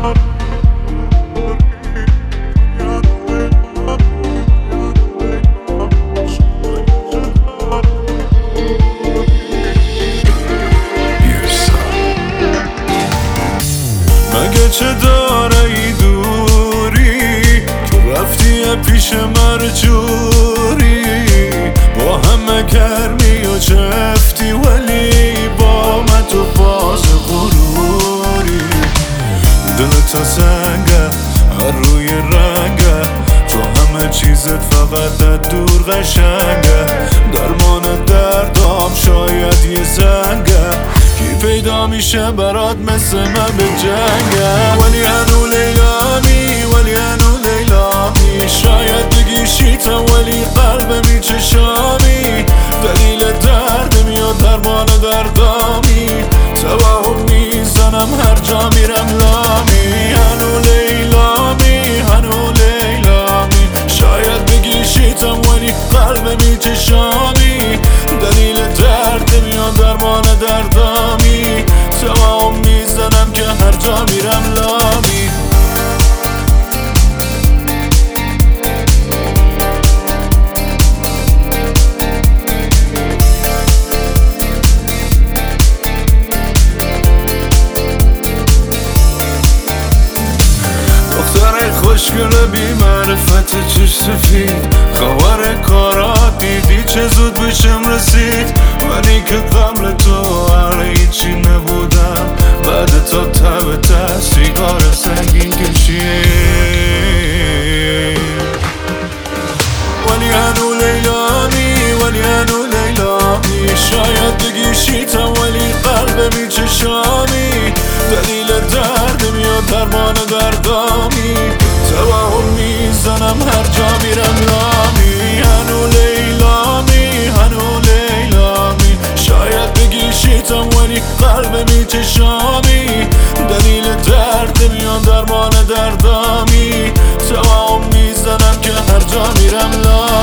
مگه چه داره ای دوری که رفتی پیش مرجوری، با همه گرمی و چفتی ولی با من تو فاز غروری. دل تا سنگه هر روی رنگه، تو همه چیزت فقط از دور قشنگه. درمان دردام شاید یه زنگه، کی پیدا میشه برات مثل من به جنگه. ولی هنو لیلامی، ولی هنو لیلامی، شاید بگی شیطم ولی قلب میچشامی. دلیل درد میاد درمان دردامی، توهم میزنم هر جا میرم لامی. هنو لیلامی، هنو لیلامی، شاید بگی شیطم ولی قلب میچشامی. دلیل درد میاد درمان دردامی، توهم میزنم که هر جا میرم لامی. خوشگل بی معرفت چش سفید، خبر کارات دیدی چه زود بشم رسید. منی که قبل تو هر هیچی نبودم، بعد تو تب دست سیگار سنگین کشید. ولی هنو لیلامی، ولی هنو لیلامی، شاید بگی شیطم ولی قلب میچشامی. دلیل درد میاد درمان دردامی، توهم میزنم هر جا میرم لامی. هنو لیلامی، هنو لیلامی، شاید بگی شیطم ولی قلب میچشامی. دلیل درد میاد درمان دردامی، توهم میزنم که هر جا میرم لامی.